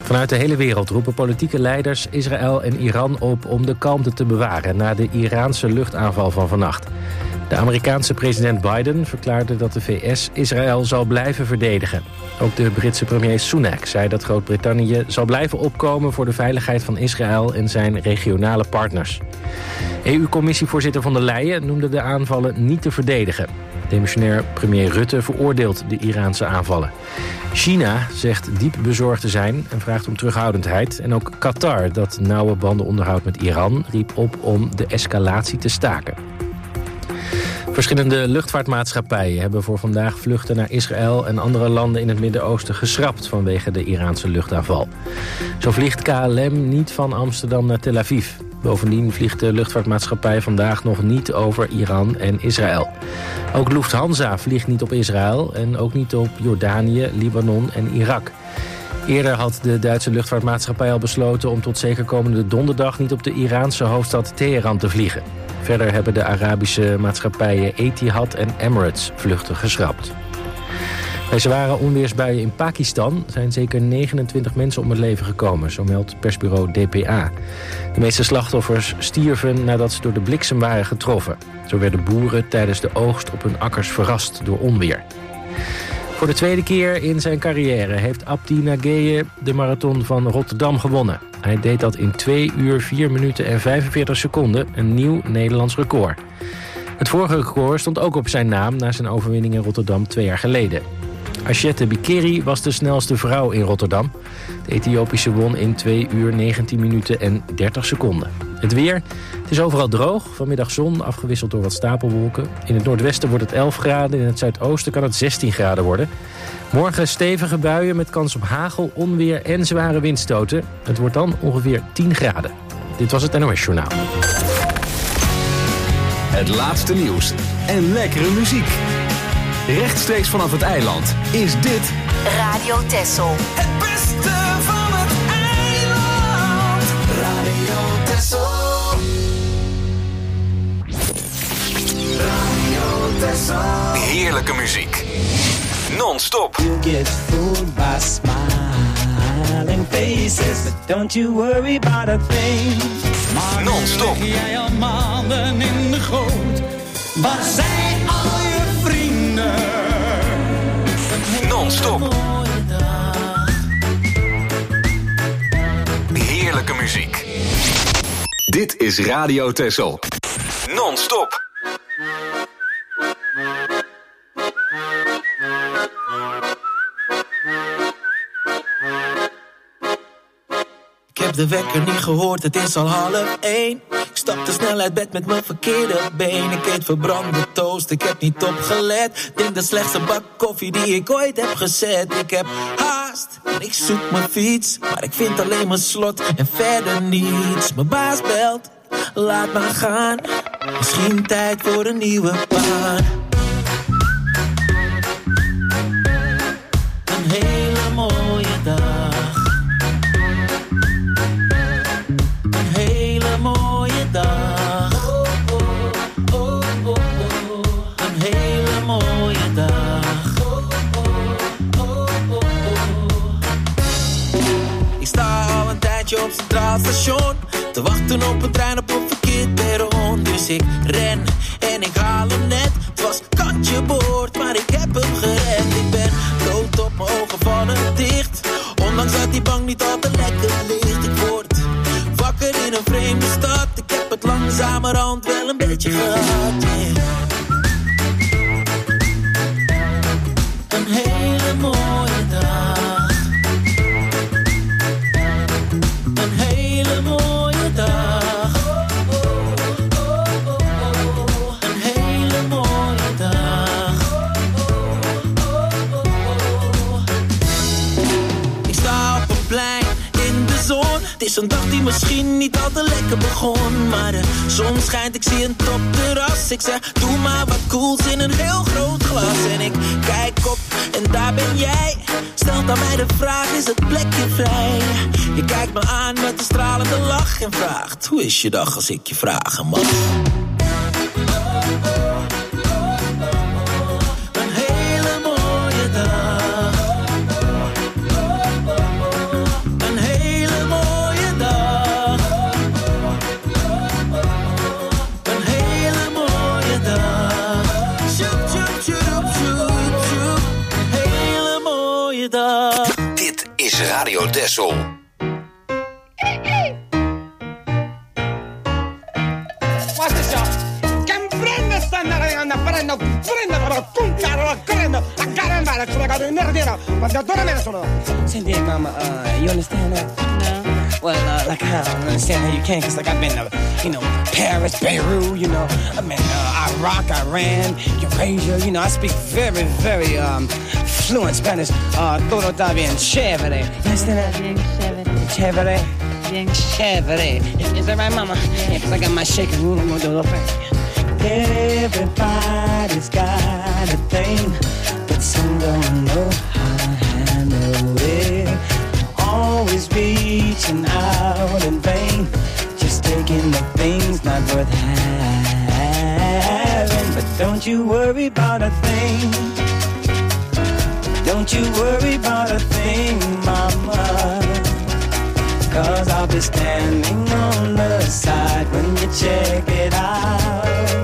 Vanuit de hele wereld roepen politieke leiders Israël en Iran op om de kalmte te bewaren na de Iraanse luchtaanval van vannacht. De Amerikaanse president Biden verklaarde dat de VS Israël zal blijven verdedigen. Ook de Britse premier Sunak zei dat Groot-Brittannië zal blijven opkomen voor de veiligheid van Israël en zijn regionale partners. EU-commissievoorzitter von der Leyen noemde de aanvallen niet te verdedigen. Demissionair premier Rutte veroordeelt de Iraanse aanvallen. China zegt diep bezorgd te zijn en vraagt om terughoudendheid. En ook Qatar, dat nauwe banden onderhoudt met Iran, riep op om de escalatie te staken. Verschillende luchtvaartmaatschappijen hebben voor vandaag vluchten naar Israël en andere landen in het Midden-Oosten geschrapt vanwege de Iraanse luchtaanval. Zo vliegt KLM niet van Amsterdam naar Tel Aviv. Bovendien vliegt de luchtvaartmaatschappij vandaag nog niet over Iran en Israël. Ook Lufthansa vliegt niet op Israël en ook niet op Jordanië, Libanon en Irak. Eerder had de Duitse luchtvaartmaatschappij al besloten om tot zeker komende donderdag niet op de Iraanse hoofdstad Teheran te vliegen. Verder hebben de Arabische maatschappijen Etihad en Emirates vluchten geschrapt. Bij zware onweersbuien in Pakistan zijn zeker 29 mensen om het leven gekomen, zo meldt persbureau DPA. De meeste slachtoffers stierven nadat ze door de bliksem waren getroffen. Zo werden boeren tijdens de oogst op hun akkers verrast door onweer. Voor de tweede keer in zijn carrière heeft Abdi Nageye de marathon van Rotterdam gewonnen. Hij deed dat in 2 uur, 4 minuten en 45 seconden, een nieuw Nederlands record. Het vorige record stond ook op zijn naam na zijn overwinning in Rotterdam 2 jaar geleden. Ashette Bikeri was de snelste vrouw in Rotterdam. De Ethiopische won in 2 uur, 19 minuten en 30 seconden. Het weer, het is overal droog. Vanmiddag zon, afgewisseld door wat stapelwolken. In het noordwesten wordt het 11 graden, in het zuidoosten kan het 16 graden worden. Morgen stevige buien met kans op hagel, onweer en zware windstoten. Het wordt dan ongeveer 10 graden. Dit was het NOS Journaal. Het laatste nieuws en lekkere muziek. Rechtstreeks vanaf het eiland is dit Radio Texel. Het beste van het eiland. Radio Texel. Radio Texel. heerlijke muziek. Non-stop. You get fooled by smiling faces, but don't you worry about a thing. Maar Non-stop. lig jij al maanden in de goot. Waar zijn al je vrienden? Non-stop. Mooie dag. Heerlijke muziek. Dit is Radio Texel. Non-stop. Ik heb de wekker niet gehoord, het is al 12:30. Ik stapte snel uit bed met mijn verkeerde been. Ik eet verbrande toast, ik heb niet opgelet. Denk de slechtste bak koffie die ik ooit heb gezet. Ik heb haast en ik zoek mijn fiets, maar ik vind alleen mijn slot en verder niets. Mijn baas belt, laat maar gaan. Misschien tijd voor een nieuwe baan. Een hele mooie dag. Een hele mooie dag. Een hele mooie dag. Ik sta al een tijdje op Centraal Station, te wachten op een trein op een verkeerd perron. Dus ik ren en ik haal hem net. Het was kantje boord, maar ik heb hem gered. Ik ben dood op mijn ogen vallen dicht, ondanks dat die bank niet al te lekker ligt. Ik word wakker in een vreemde stad. Ik heb het langzamerhand wel een beetje gehad, yeah. Een hele mooie dag. Een hele mooie dag. Een hele mooie dag. Ik sta op een plein in de zon. Het is een dag die misschien niet al te lekker begon, maar de zon schijnt, ik zie een topterras. Ik zeg, doe maar wat cools in een heel groot glas. En ik kijk op en daar ben jij. Stelt aan mij de vraag, is het plekje vrij? Je kijkt me aan met een stralende lach en vraagt, hoe is je dag als ik je vragen mag? Een hele mooie dag. Een Radio Texel. Watch this, y'all. Can prende sta prendo Cindy, mama, you understand that? No. Well, like, I don't understand how you can, because, like, I've been to, Paris, Beirut, I've been Iraq, Iran, Eurasia, I speak very, very fluent Spanish. Todo está bien chévere. You understand that? Bien chévere. Chévere? Bien chévere. Is that right, mama? Yeah, because I got my shaker. Everybody's got a thing, but some don't know how to handle it. Always reaching out in vain, just taking the things not worth having. But don't you worry about a thing. Don't you worry about a thing, mama. 'Cause I'll be standing on the side when you check it out.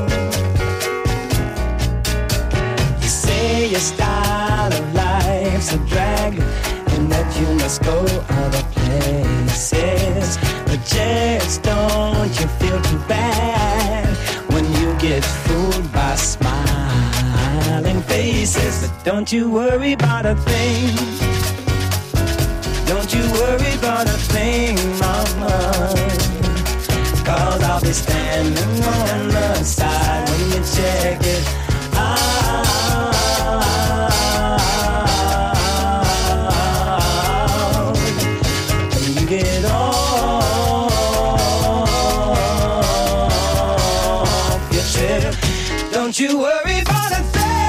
You say your style of life's a drag, and that you must go other places. But just don't you feel too bad when you get fooled by smiling faces. But don't you worry about a thing. Don't you worry about a thing, mama. 'Cause I'll be standing on the side when you check it out. When you get off your trip, don't you worry about a thing.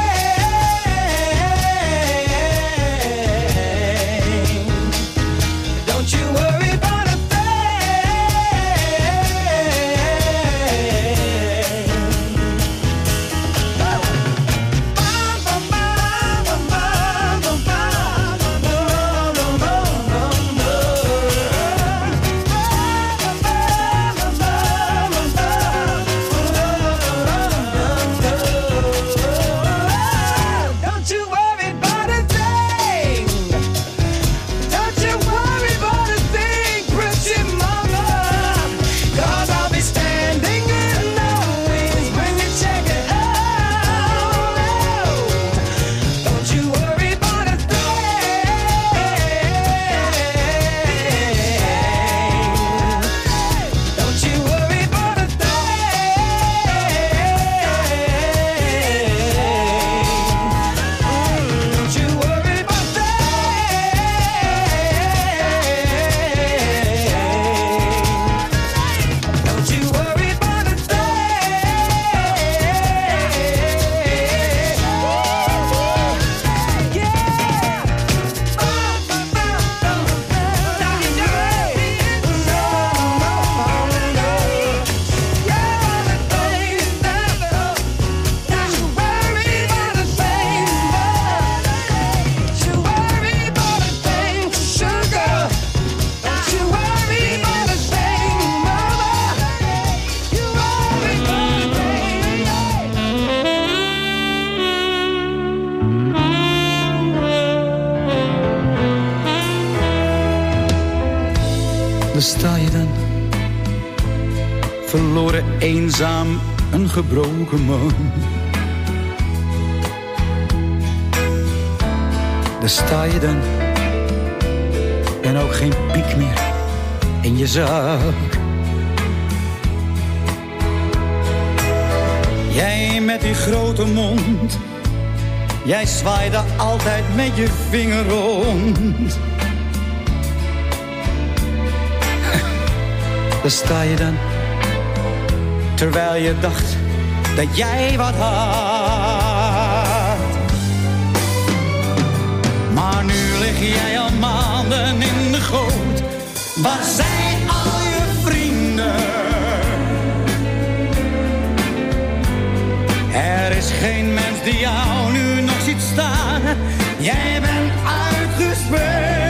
Daar sta je dan, verloren, eenzaam, een gebroken man. Daar sta je dan, en ook geen piek meer in je zak. Jij met die grote mond, jij zwaaide altijd met je vinger rond. Daar sta je dan, terwijl je dacht dat jij wat had. Maar nu lig jij al maanden in de goot. Waar zijn al je vrienden? Er is geen mens die jou nu nog ziet staan. Jij bent uitgespeeld.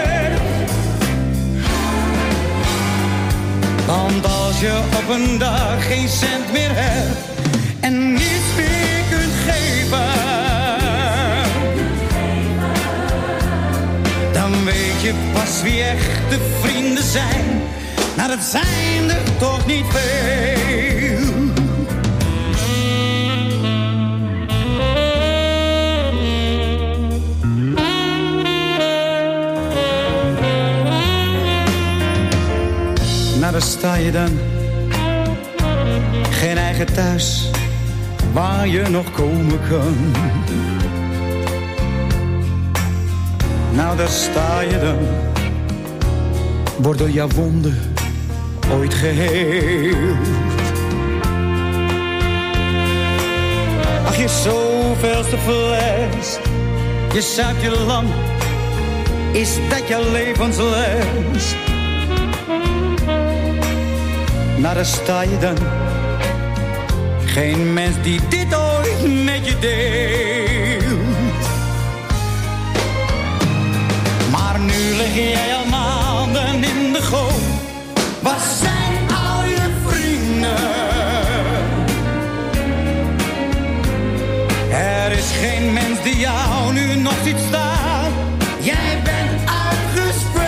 Want als je op een dag geen cent meer hebt en niets meer kunt geven, dan weet je pas pas wie echte vrienden zijn. Nou, dat zijn er toch niet veel. Nou, daar sta je dan. Geen eigen thuis waar je nog komen kan. Nou, daar sta je dan. Worden jouw wonden ooit geheeld? Ach, je zoveelste fles. Je zuipt je lang. Is dat jouw levensles? Nou, daar sta je dan. Geen mens die dit ooit met je deelt. Maar nu lig jij al maanden in de goot. Waar zijn al je vrienden? Er is geen mens die jou nu nog ziet staan. Jij bent uitgespeeld.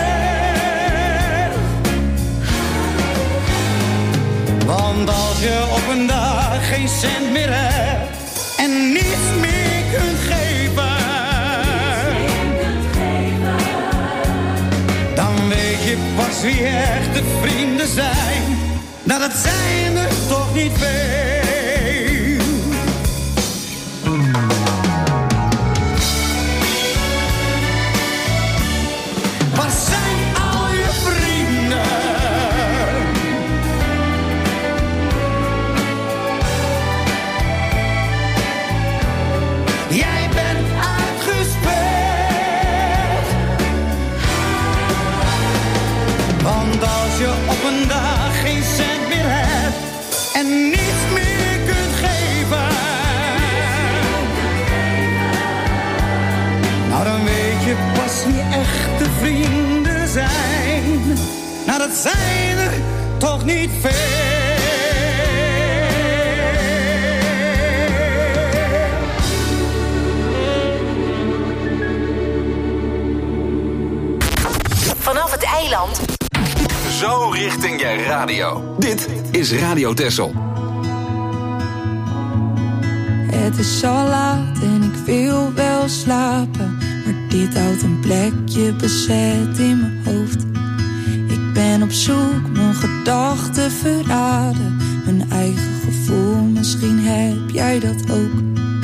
Want als je op een dag geen cent meer hebt en niets meer kunt geven, dan weet je pas wie echte vrienden zijn. Nou, dat zijn er toch niet veel. Waar zijn al je vrienden? Jij bent uitgespeeld. Want als je op een dag geen cent meer hebt en niets meer kunt geven, nou, dan weet je pas wie echte vrienden zijn. Nou, dat zijn er toch niet veel. Vanaf het eiland. Zo richting je radio. Dit is Radio Texel. Het is al laat en ik wil wel slapen, maar dit houdt een plekje bezet in mijn hoofd. Ik ben op zoek, mijn gedachten verraden, mijn eigen gevoel, misschien heb jij dat ook.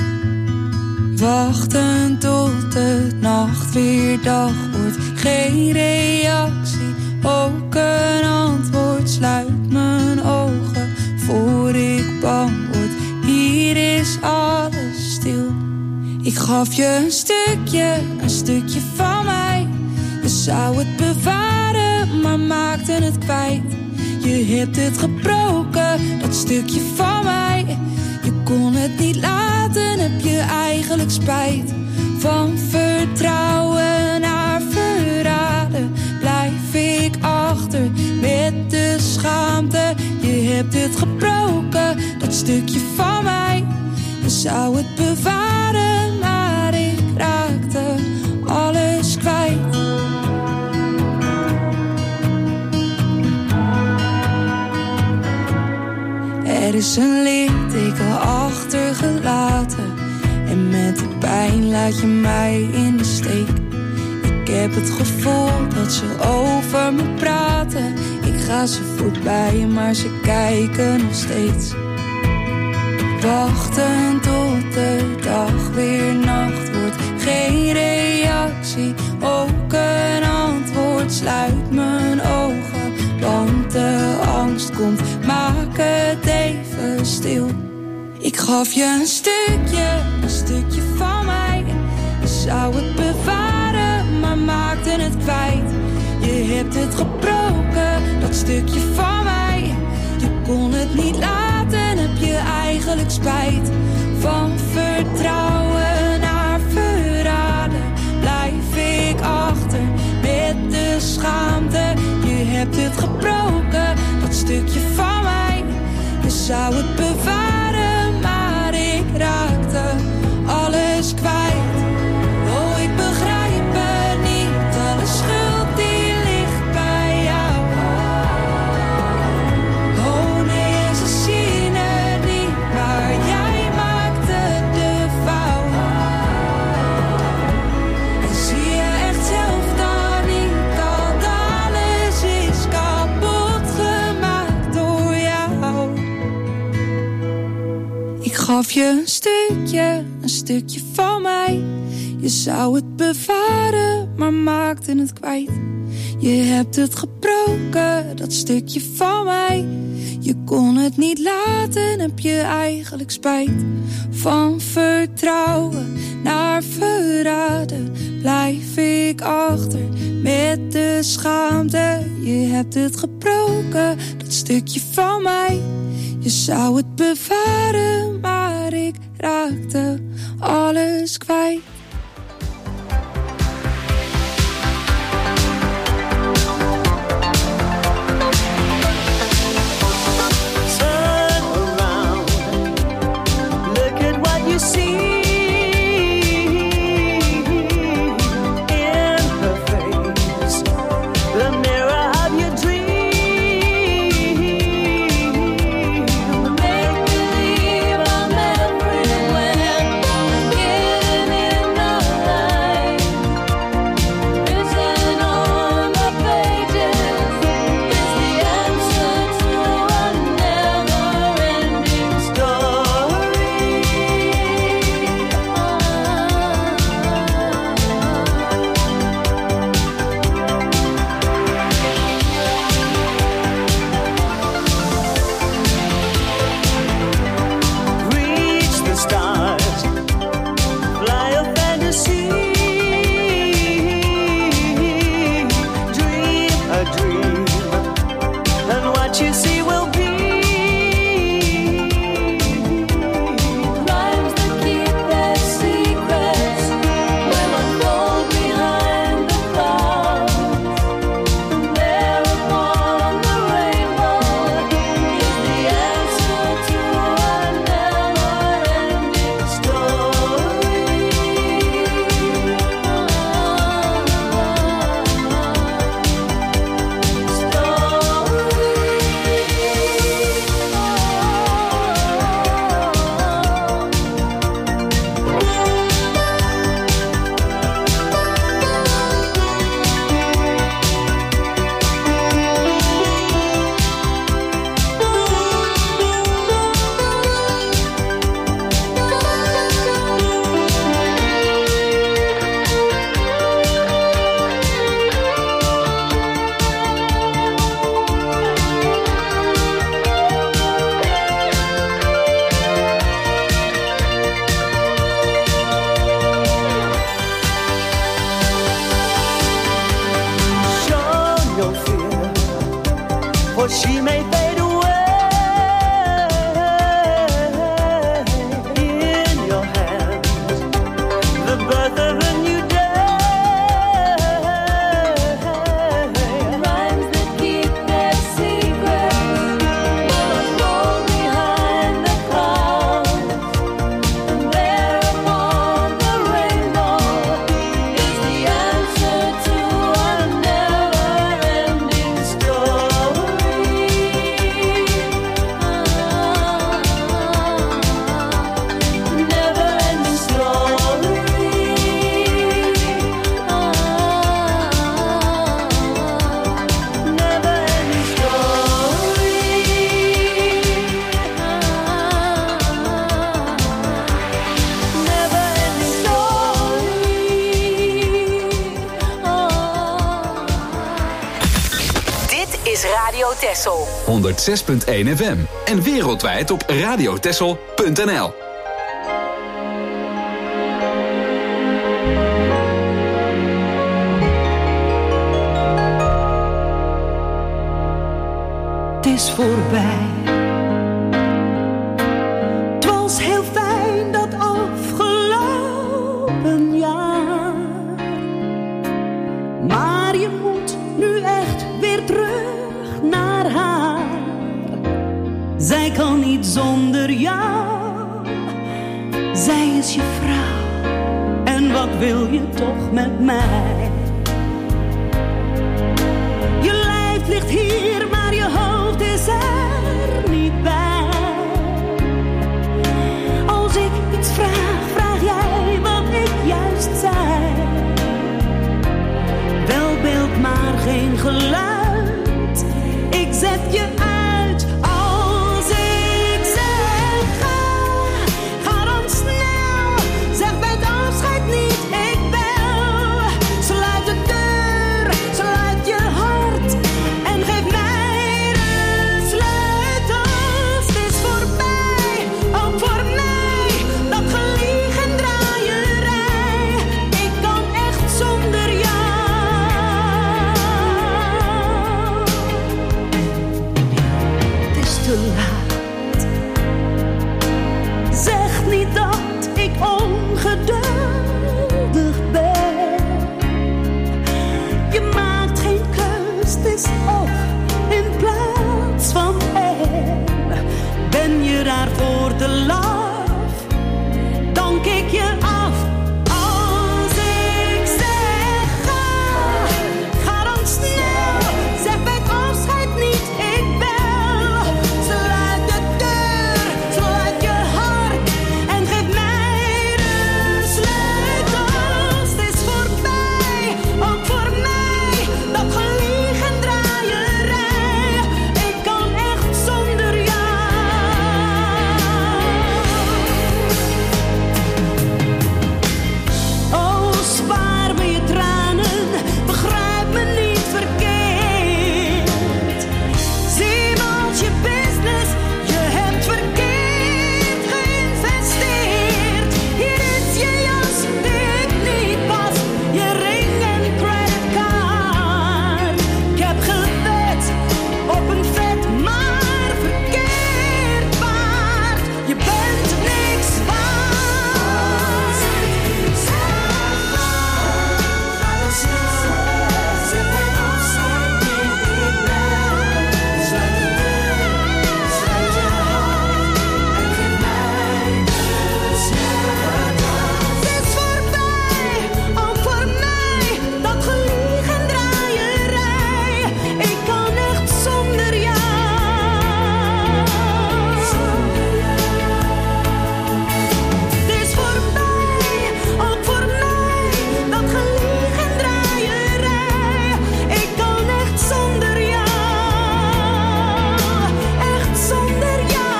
Wachten tot de nacht weer dag wordt, geen reactie, ook een antwoord. Sluit mijn ogen voor ik bang word, hier is alles stil. Ik gaf je een stukje van mij. Je zou het bewaren, maar maakte het kwijt. Je hebt het gebroken, dat stukje van mij. Je kon het niet laten, heb je eigenlijk spijt. Van vertrouwen naar verraden blijf ik achter met de schaamte. Je hebt het gebroken, dat stukje van mij. Je zou het bewaren, maar ik raakte alles kwijt. Er is een litteken achtergelaten en met de pijn laat je mij in de steek. Ik heb het gevoel dat ze over me praten. Ik ga ze voorbij, maar ze kijken nog steeds. Wachten tot de dag weer nacht wordt, geen reactie, ook een antwoord. Sluit mijn ogen, want de angst komt, maak het even stil. Ik gaf je een stukje van mij. Je zou het bewaren, maar maakte het kwijt. Je hebt het gebroken, dat stukje van mij. Je kon het niet laten, heb je eigenlijk spijt. Van vertrouwen naar verraden blijf ik achter met de schaamte. Je hebt het gebroken, dat stukje van mij. Je zou het bewaren, maar ik raakte alles kwijt. Oh, ik begrijp het niet, alle schuld die gaf je een stukje van mij. Je zou het bewaren, maar maakte het kwijt. Je hebt het gebroken, dat stukje van mij. Je kon het niet laten, heb je eigenlijk spijt. Van vertrouwen naar verraden blijf ik achter met de schaamte. Je hebt het gebroken, dat stukje van mij. Je zou het bewaren, maar ik raakte alles kwijt. Texel 106.1 FM en wereldwijd op radiotexel.nl. Het is voorbij. Het was heel fijn dat afgelopen jaar. Maar je moet nu echt weer terug naar haar. Zij kan niet zonder jou. Zij is je vrouw. En wat wil je toch met mij? Je lijf ligt hier, maar je hoofd is er niet bij. Als ik iets vraag, vraag jij wat ik juist zei. Wel beeld, maar geen geluid. Ik zet je uit als ik zeg ga. is of in plaats van en. Ben je daarvoor te laat, dan kik je af. Als ik zeg ga dan snel. Zeg bij het afscheid niet, ik bel. Sluit de deur, sluit je hart en geef mij de sleutels. Het is voorbij, ook voor mij, dat geliegen draaierij. Ik kan echt zonder jou. Oh, spaar me je tranen, begrijp me niet verkeerd. Zie me als je business, je hebt verkeerd geïnvesteerd. Hier is je jas die ik niet pas, je ring en creditcard. Ik heb gewet op een vet maar verkeerd paard. Je bent niks waard. Het is voorbij, ook voor mij, dat geliegen draaierij. Ik kan echt zonder jou. Het is voorbij, ook voor mij, dat geliegen draaierij. Ik kan echt zonder jou. Echt zonder jou.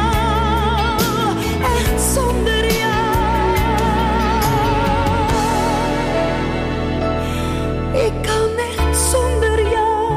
Echt zonder jou. Ik kan echt zonder jou.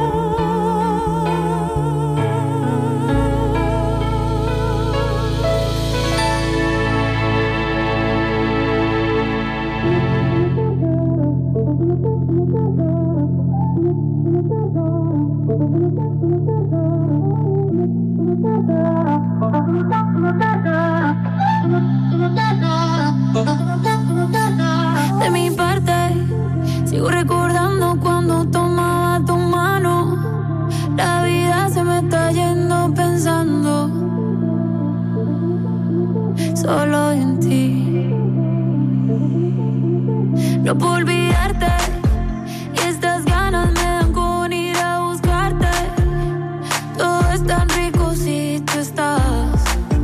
De mi parte, sigo recordando cuando tomaba tu mano. La vida se me está yendo pensando solo en ti. No puedo olvidarte y estas ganas me dan con ir a buscarte. Todo es tan rico si tú estás,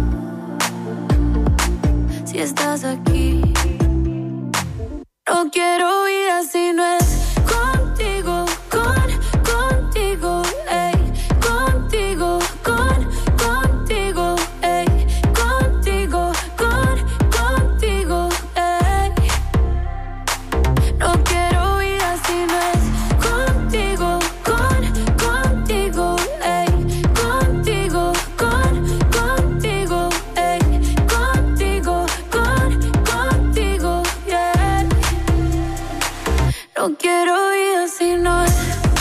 si estás aquí. No quiero vida si no es contigo, contigo, ey. Contigo, contigo, ey. Contigo, contigo, ey. No quiero vida si no es contigo, contigo, ey. Contigo, contigo, ey. Contigo, contigo, yeah. No quiero vida si no es.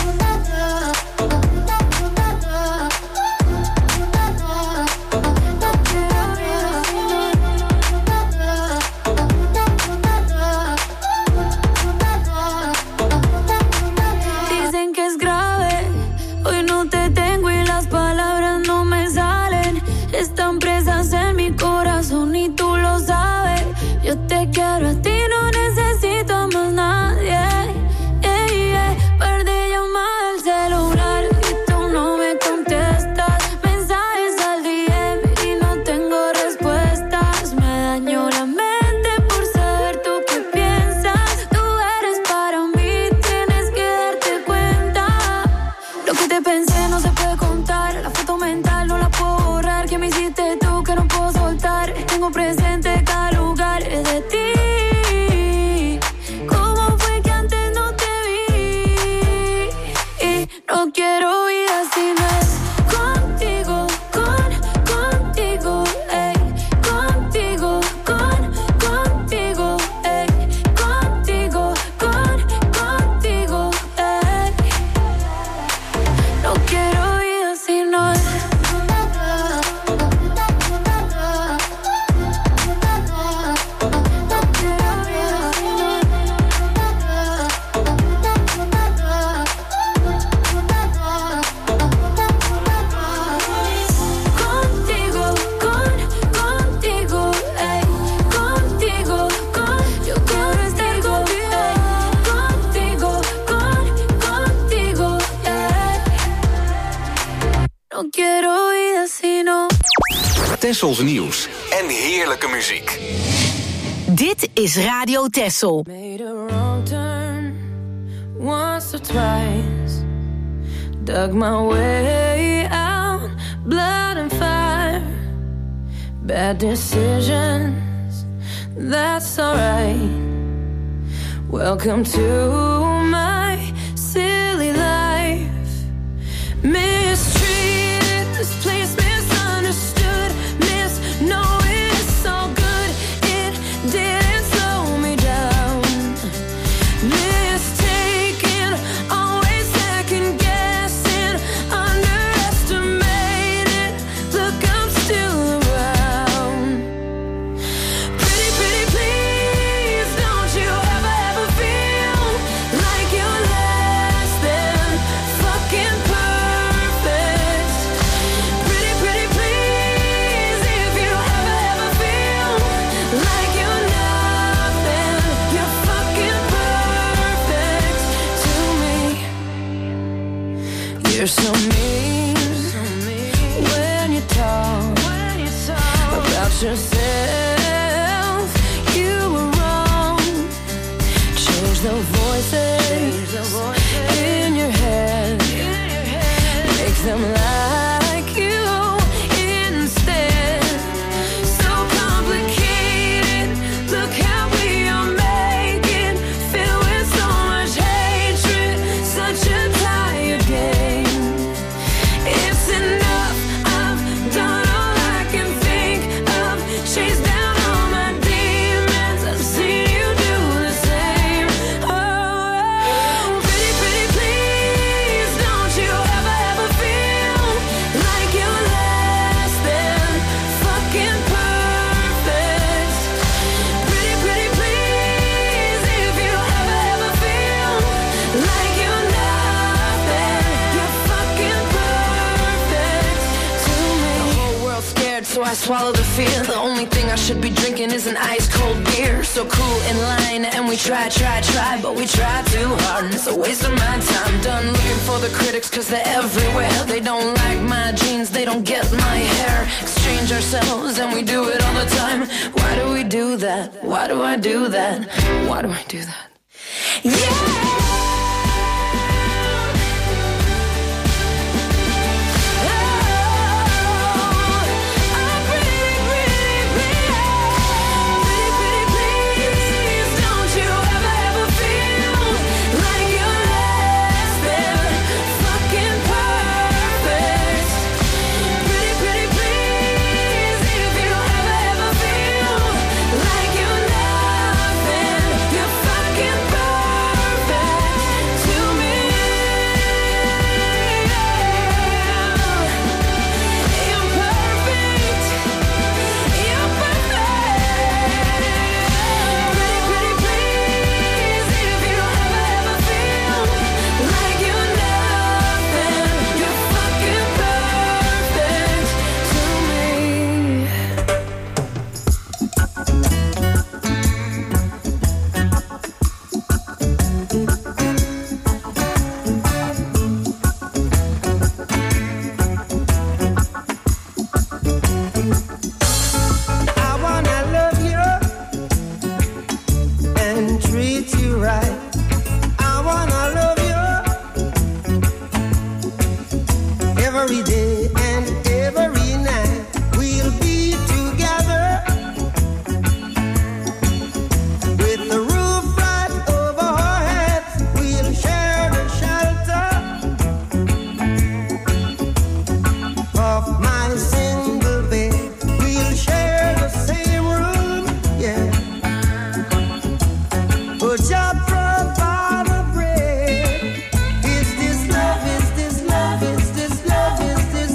Dicen que es grave, hoy no te tengo y las palabras no me salen. Están presas en mi corazón y tú lo sabes. Yo te quiero a ti, no necesito a más nadie. Par de llamadas al celular y tú no me contestas. Mensajes al DM y no tengo respuestas. Me dañó la mente por saber tú qué piensas. Tú eres para mí, tienes que darte cuenta. Lo que te pensé no se puede contar. La foto mental no la puedo borrar. Que me hiciste tú que no puedo soltar. Tengo presente cada lugar de ti. ¿Cómo fue que antes no te vi? Y no quiero vida si no es contigo, contigo, ey. Contigo, contigo, ey. Contigo, contigo, ey. No quiero vida si no es. no quiero vida si no. Tessels nieuws en heerlijke muziek. Dit is Radio Tessel. Made a wrong turn once or twice. Dug my way out, blood and fire. Bad decisions, that's alright. Welcome to my silly life. Mistreated, this place misunderstood. Knowing it's all good, it didn't slow me down. Mistaken, always second guessing, underestimated. Look, I'm still around. Pretty, pretty, please, don't you ever feel like you're less than fucking perfect. Pretty, pretty, please, if you ever feel like you're nothing, you're fucking perfect to me. You're so mean when you talk about yourself. You were wrong. Change the voices in your head. Make them like you instead. So complicated. Look how we are making. Filled with so much hatred. Such a tired game. It's enough. I've done all I can think of. Chased down all my demons. I've seen you do the same. Oh, pretty, pretty, please, don't you ever feel like you're less than fucking perfect. Pretty, pretty, please, if you ever feel like you're nothing, you're fucking perfect to me. The whole world's scared, so I swallow the fear. The only thing I should be drinking is an ice cold beer. So cool in line, and we try, but we try too hard, and it's a waste of my time. Done looking for the critics, cause they're everywhere. They don't like my jeans, they don't get my hair. Exchange ourselves, and we do it all the time. Why do we do that? Why do I do that? Why do I do that? Yeah! Is this love? Is this love? Is this love? Is this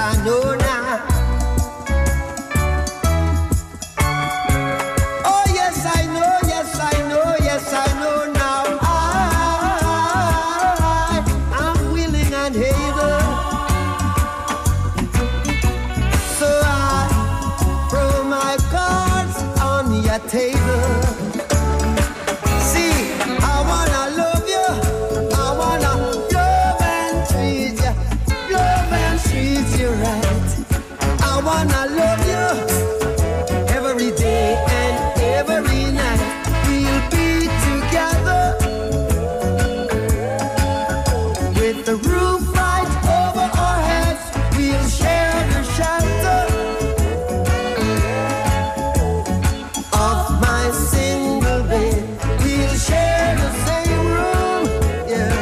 I know now. Oh yes, I know, yes, I know, yes, I know now. I'm willing and able. So I throw my cards on your table. See, I wanna love you. I wanna love and treat you. Love and treat you right. I wanna love you every day and every night. We'll be together with the roof right over our heads. We'll share the shelter of my single bed. We'll share the same room, yeah.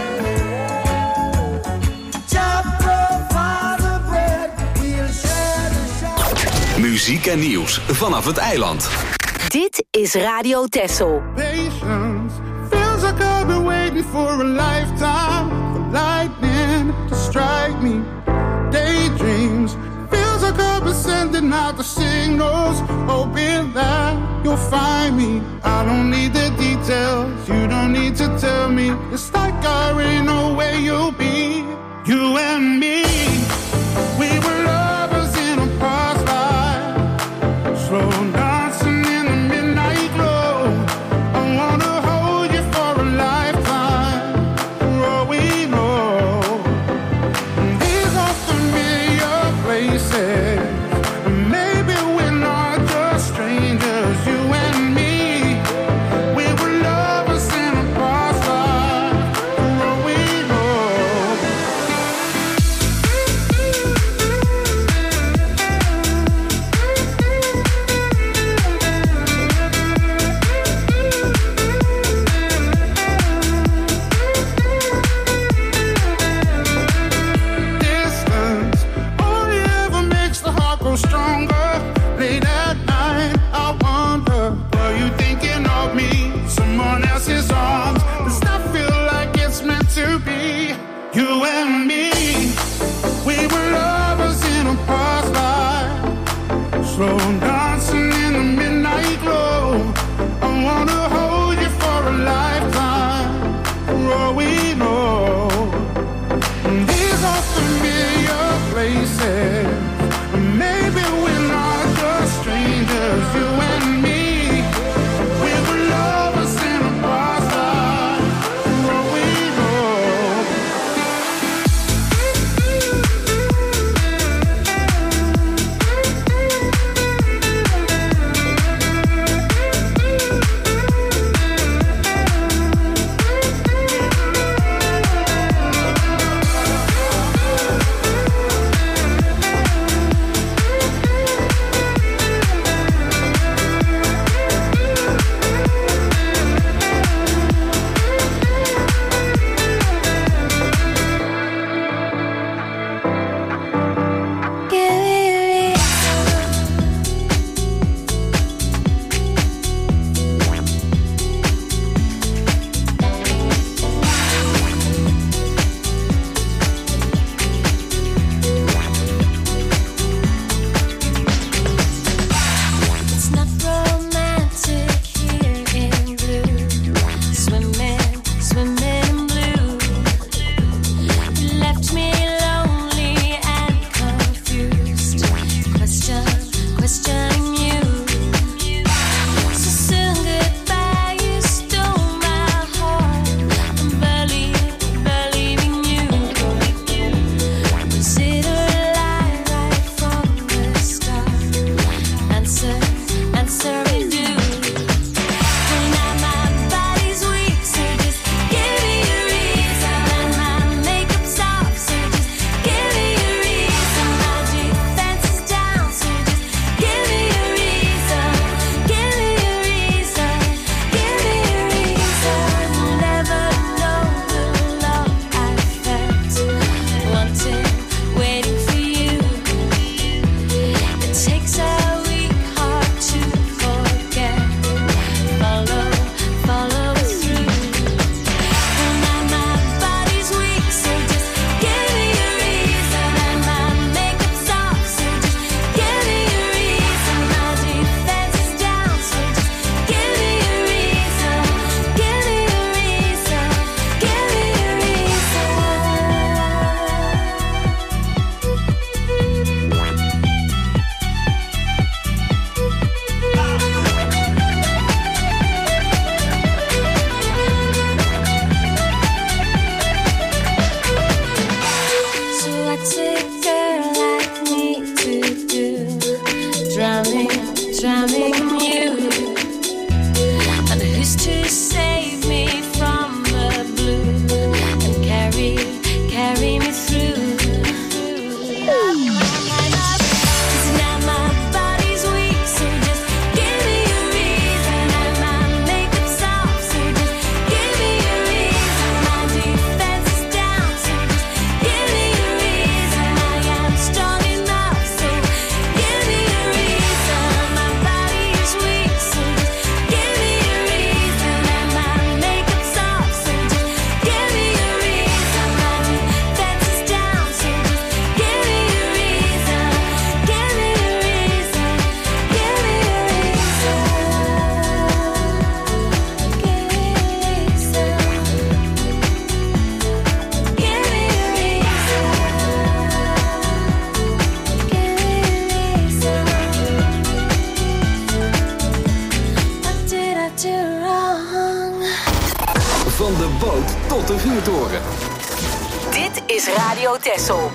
Just provide the bread. We'll share the shelter. Muziek en nieuws vanaf het eiland. Dit is Radio Texel. Patience feels like I've been waiting for a lifetime for lightning to strike me. Daydreams feels like I've been sending out the signals, hoping that you'll find me. I don't need the details, you don't need to tell me. It's like I already know where you'll be. You and me, we were lovers in a past life, slow dancing in the midnight glow. I wanna hold you for a lifetime, for all we know. These are familiar places, and maybe we're not just strangers. You and me, we were lovers in a past life, for all we know. Zandvoort tot de vuurtoren. Dit is Radio Texel.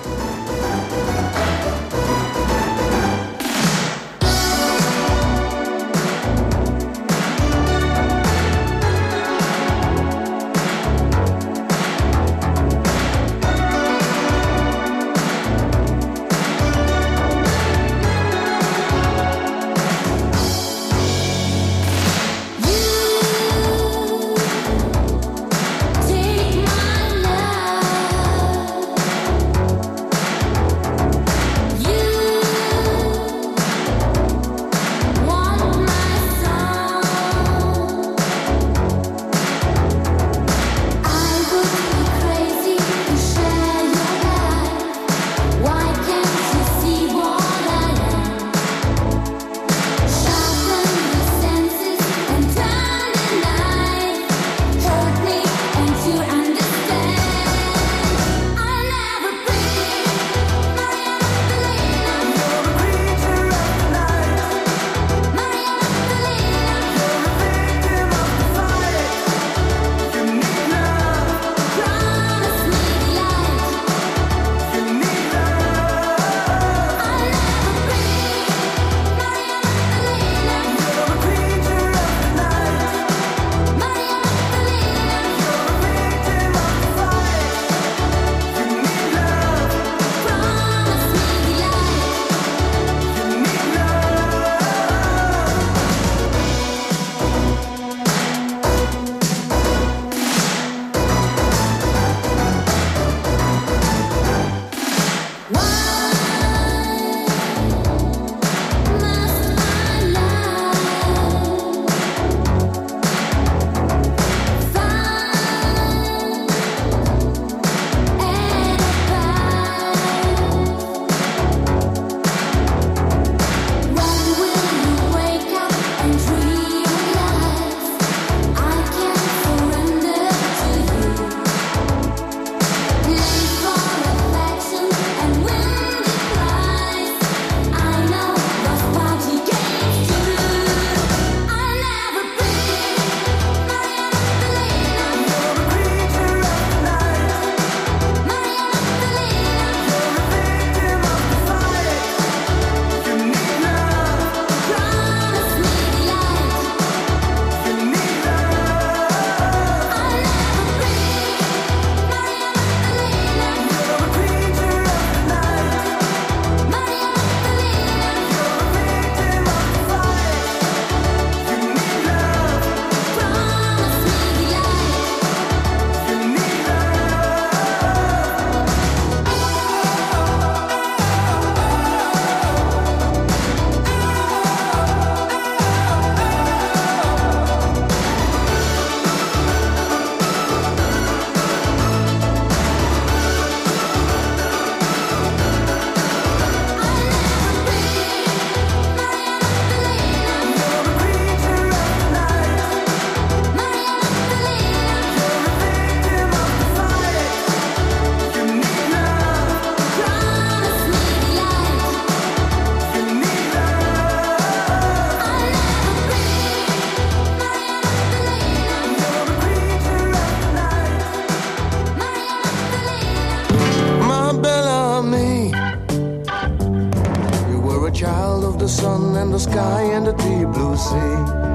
sun and the sky and the deep blue sea.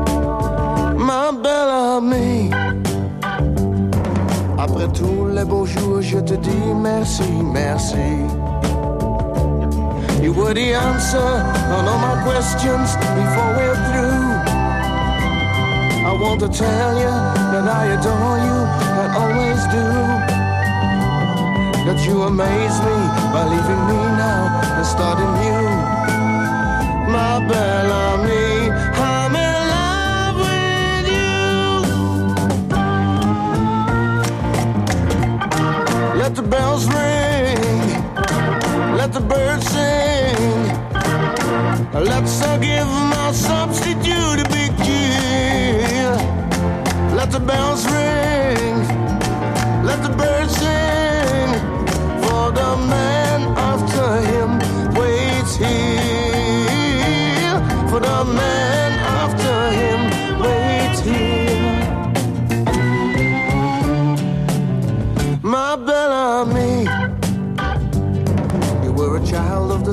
Ma belle amie, après tous les beaux jours, je te dis merci, merci. You were the answer on all my questions before we're through. I want to tell you that I adore you, I always do. That you amaze me by leaving me now and starting new. My belle amie, I'm in love with you. Let the bells ring, let the birds sing. Let's give my substitute a big cheer. Let the bells ring, let the birds sing. For the man after him waits here.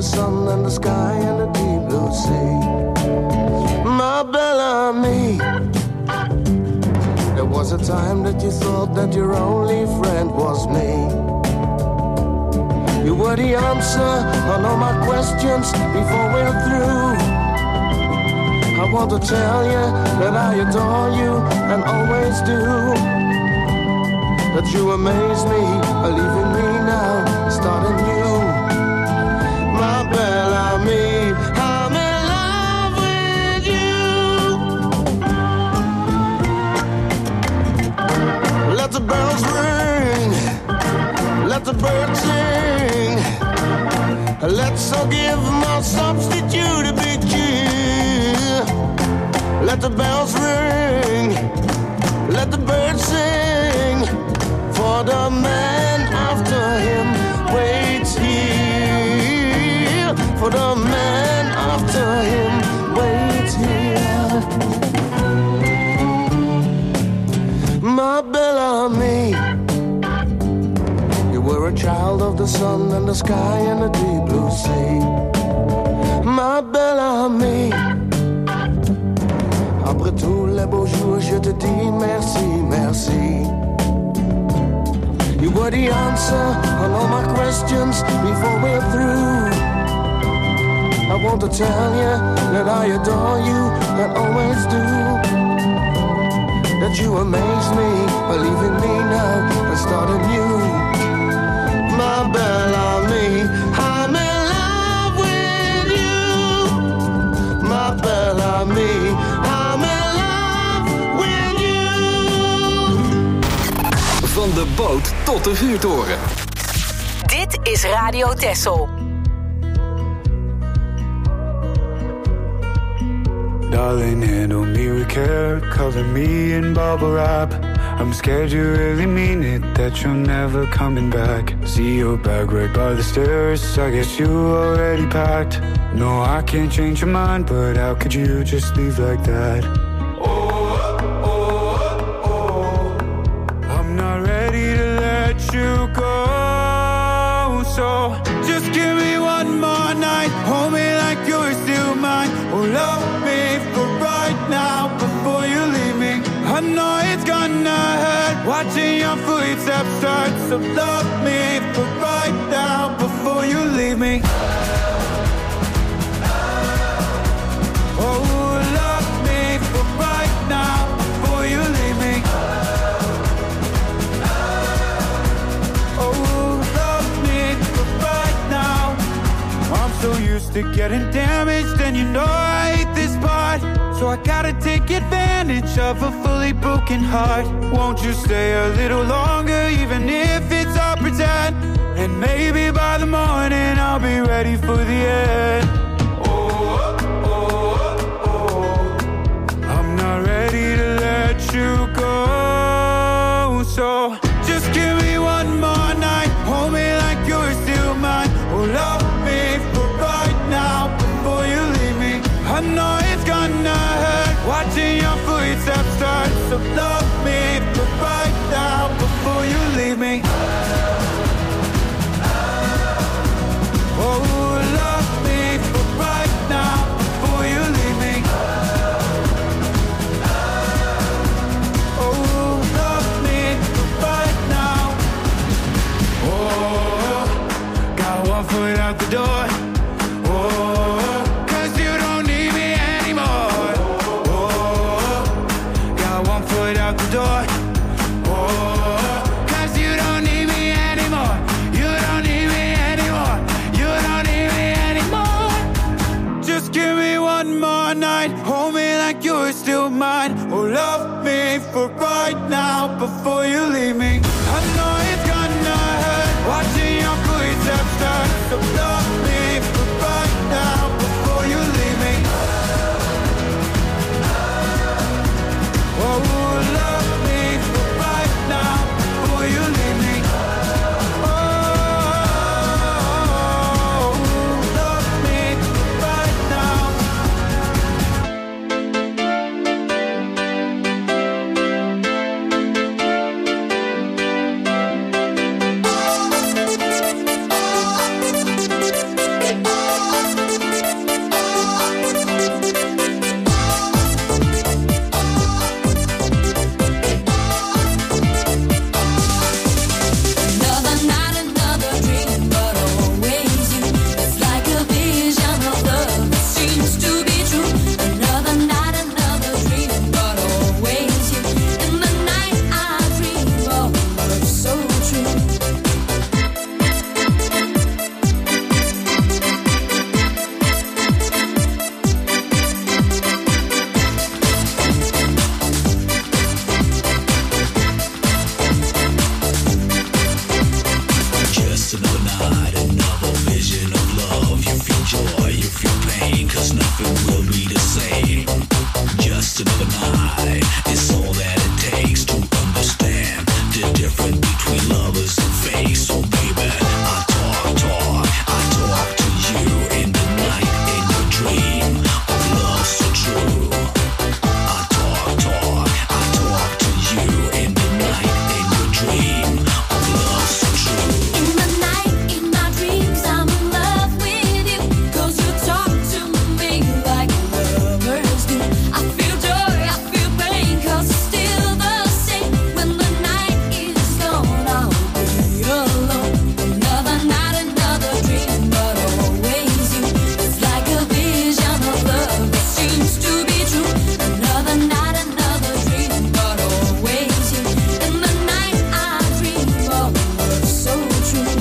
the sun and the sky and the deep blue sea. My Bellamy, there was a time that you thought that your only friend was me. You were the answer on all my questions before we're through. I want to tell you that I adore you and always do. That you amaze me, believe in me now, starting new. My Bellamy, I'm in love with you. Let the bells ring, let the birds sing. Let's all give my substitute a big cheer. Let the bells ring, let the birds sing. For the man after him waits here. For the man after him waits here. My Bellamy, you were a child of the sun and the sky and the deep blue sea. My Bellamy, après tous les beaux jours, je te dis merci, merci. You were the answer on all my questions before we're through. I want to tell you that I adore you and always do. That you amaze me, believe in me now and start anew. My Bellamy, I'm in love with you. My Bellamy, I'm in love with you. Van de boot tot de vuurtoren. Dit is Radio Texel. Darling, handle me with care, cover me in bubble wrap. I'm scared you really mean it, that you're never coming back. See your bag right by the stairs, I guess you already packed. No, I can't change your mind, but how could you just leave like that? I'm not ready to let you go, so just give me one more night, hold me like you're still mine. Oh, love me for right now before you leave me. I know it's gonna hurt watching your footsteps start, so love me for right now before you leave me. Oh, love me for right now before you leave me. Oh, love me for right now. I'm so used to getting damaged, and you know I hate this part. So I gotta take advantage of a fully broken heart. Won't you stay a little longer, even if it's all pretend? And maybe by the morning I'll be ready for the end. I'm not ready to let you go, so just give me one more night, hold me like you're still mine. Oh, love me for right now before you leave me. I know it's gonna hurt watching your footsteps start, so love me for right now before you leave me. Oh, love me for right now before you leave me. Oh, love me for right now. Oh, got one foot out the door. Oh, 'cause you don't need me anymore. Oh, got one foot out the door. Oh, 'cause you don't need me anymore. You don't need me anymore. You don't need me anymore. Just give me one more night, hold me like you're still mine. Oh, love me for right now before you leave me. I know it's gonna hurt watching your footsteps start, so love me for right now before you leave me. Oh, love me for right now before you leave me. Oh, love me for right now. feel joy, you feel pain, 'cause nothing will be the same. Just another night is all that it takes to understand the difference between lovers and fake. So baby, I talk to you in the night, in your dream of love so true. I talk to you in the night, in your dream of love so true. In the night, in my dreams, I'm in love with you, 'cause you talk to me like lovers do. I feel joy, I feel pain, 'cause it's still the same. When the night is gone, I'll be alone. Another night, another dream, but always you. It's like a vision of love that seems to be true. Another night, another dream, but always you. In the night, I dream of love so true.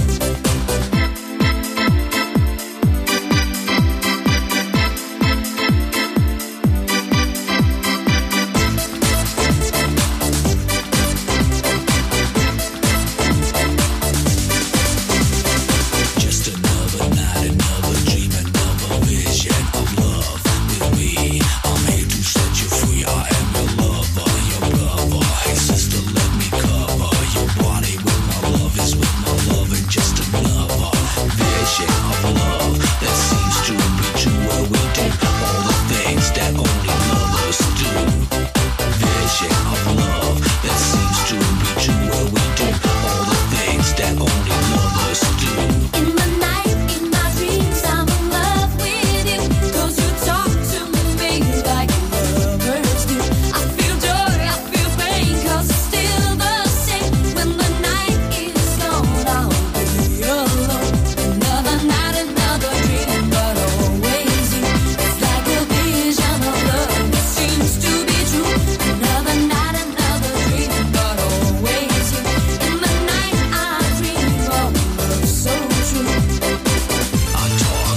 Just another night, another dream, another vision of love with me. I'm here to set you free. I am your lover, your brother. Hey sister, let me cover your body with my love. Is with my love, and just another vision of love that seems to be true. Where we do all the things that only lovers do. Vision of love that seems to be true. Where we do all the things that only lovers do. In the night, in my dreams, I'm in love with you, 'cause you talk to me like lovers do. I feel joy, I feel pain, 'cause it's still the same. When the night is gone, I'll be alone. Another night, another dream, but always you. It's like a vision of love that seems to be true. Another night, another dream, but always you. In the night, I dream of love so true. I talk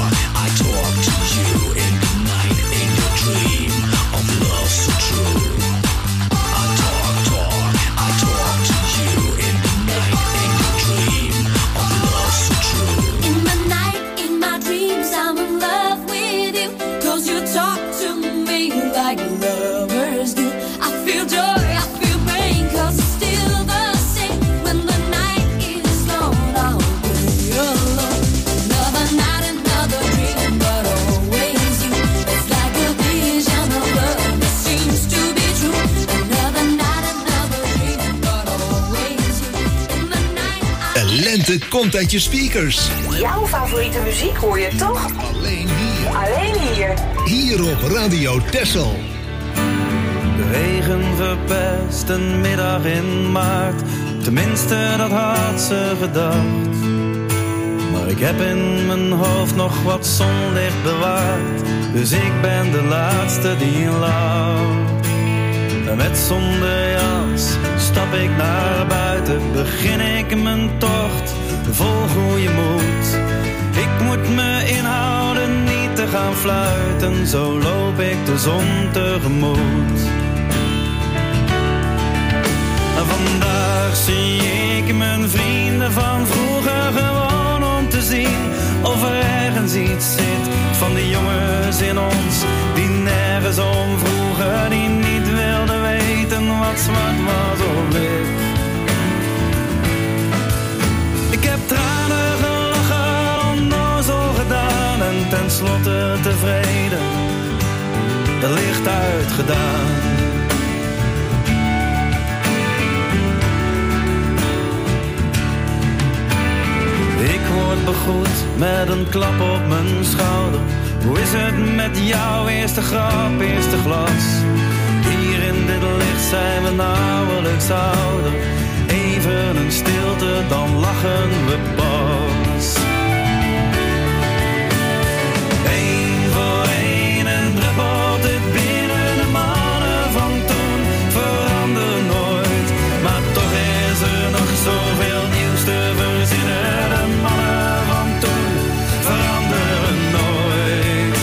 to you in the night, in your dream of love so true. I talk to you in the night, in your dream of love so true. In the night, in my dreams, I'm in love with you, 'cause you talk to me like lovers do. I feel joy, I feel pain, 'cause it's still the same. When the night is gone, I'll be alone. Another night, another dream, but always you. It's like a vision of love that seems to be true. Another night, another dream, but always you. In the night, I De lente komt uit je speakers. Jouw favoriete muziek hoor je toch? Alleen hier. Alleen hier. Hier op Radio Texel. De regen verpest een middag in maart. Tenminste, dat had ze gedacht. Maar ik heb in mijn hoofd nog wat zonlicht bewaard. Dus ik ben de laatste die lacht. En met zonder jas stap ik naar buiten. Begin ik mijn tocht vol goede moed. Ik moet me inhouden niet te gaan fluiten. Zo loop ik de zon tegemoet. Vandaag zie ik mijn vrienden van vroeger gewoon om te zien of er ergens iets zit van die jongens in ons die nergens om vroegen, die niet wilden weten wat zwart was of wit. Ik heb tranen gelachen, onnozel gedaan en tenslotte tevreden, de licht uitgedaan. Ik word begroet met een klap op mijn schouder. Hoe is het met jou? Eerste grap, eerste glas. Hier in dit licht zijn we nauwelijks ouder. Even een stilte, dan lachen we pas. Eén voor één en druppelt het binnen. De mannen van toen veranderen nooit. Maar toch is er nog zoveel nieuws te verzinnen. De mannen van toen veranderen nooit.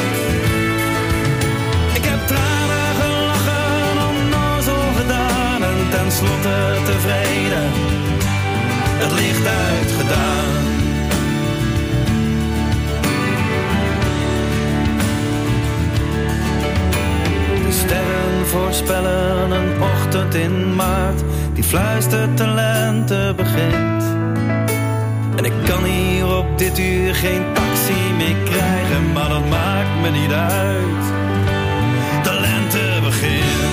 Ik heb tranen gelachen, onnozel gedaan en tenslotte tevreden, het licht uitgedaan. voorspellen een ochtend in maart die fluistert de lente begint. En ik kan hier op dit uur geen taxi meer krijgen, maar dat maakt me niet uit. De lente begint.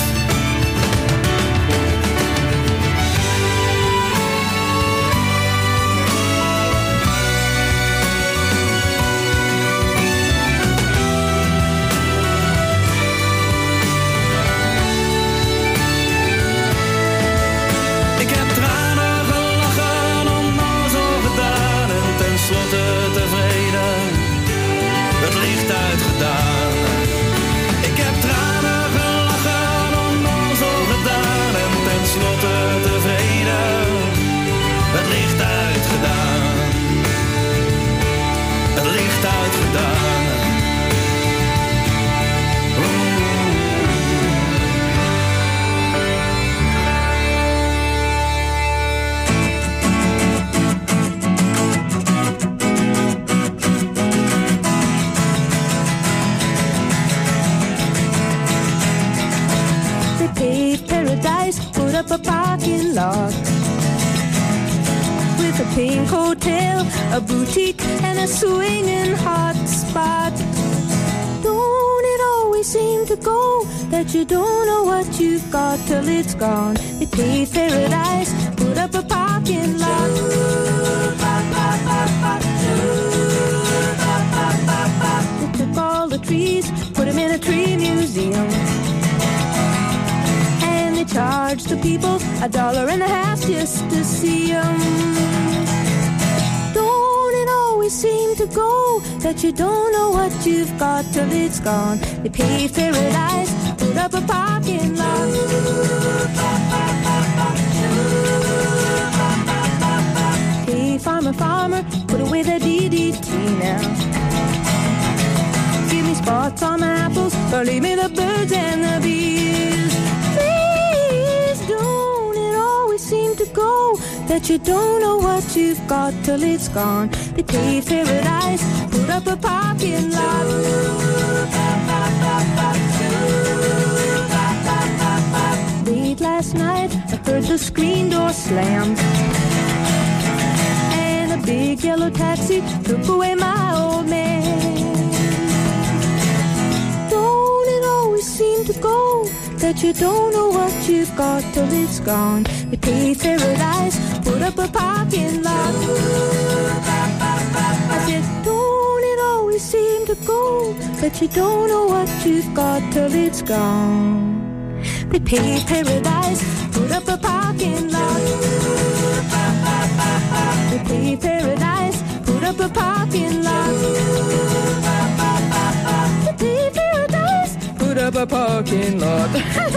Tevreden, het licht uitgedaan. Ik heb tranen gelachen, onnozel gedaan. En tenslotte tevreden, het licht uitgedaan. Het licht uitgedaan. Put up a parking lot with a pink hotel, a boutique, and a swinging hot spot. Don't it always seem to go that you don't know what you've got till it's gone? They paved paradise, put up a parking lot. They took all the trees, put them in a tree museum. Charge the people $1.50 just to see them. Don't it always seem to go that you don't know what you've got till it's gone? They paved paradise, put up a parking lot. Hey, farmer, put away the DDT now. Give me spots on my apples, or leave me the birds and the bees. Seem to go that you don't know what you've got till it's gone. They paved paradise, put up a parking lot. Late last night, I heard the screen door slam, and a big yellow taxi took away my old man. Don't it always seem to go that you don't know what you've got till it's gone? They paved paradise, put up a parking lot. I said, don't it always seem to go that you don't know what you've got till it's gone? They paved paradise, put up a parking lot. They paved paradise, put up a parking lot. They paved paradise, put up a parking lot.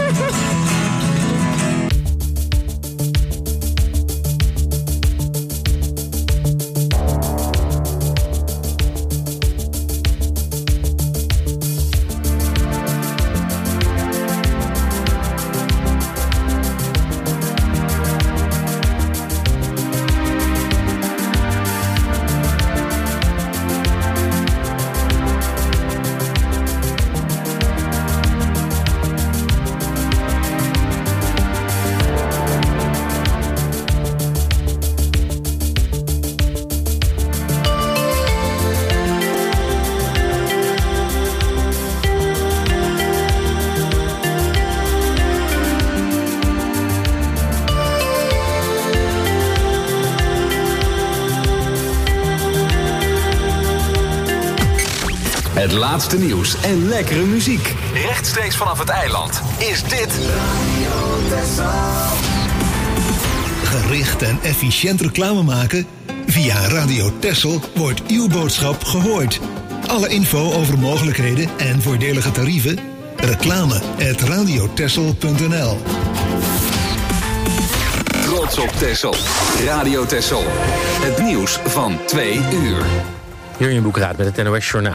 Het laatste nieuws en lekkere muziek. Rechtstreeks vanaf het eiland is dit Radio Texel. Gericht en efficiënt reclame maken? Via Radio Texel wordt uw boodschap gehoord. Alle info over mogelijkheden en voordelige tarieven? reclame@radiotexel.nl. Trots op Texel. Radio Texel. Het nieuws van 2 uur. Jurjen Boekraat met het NOS Journaal.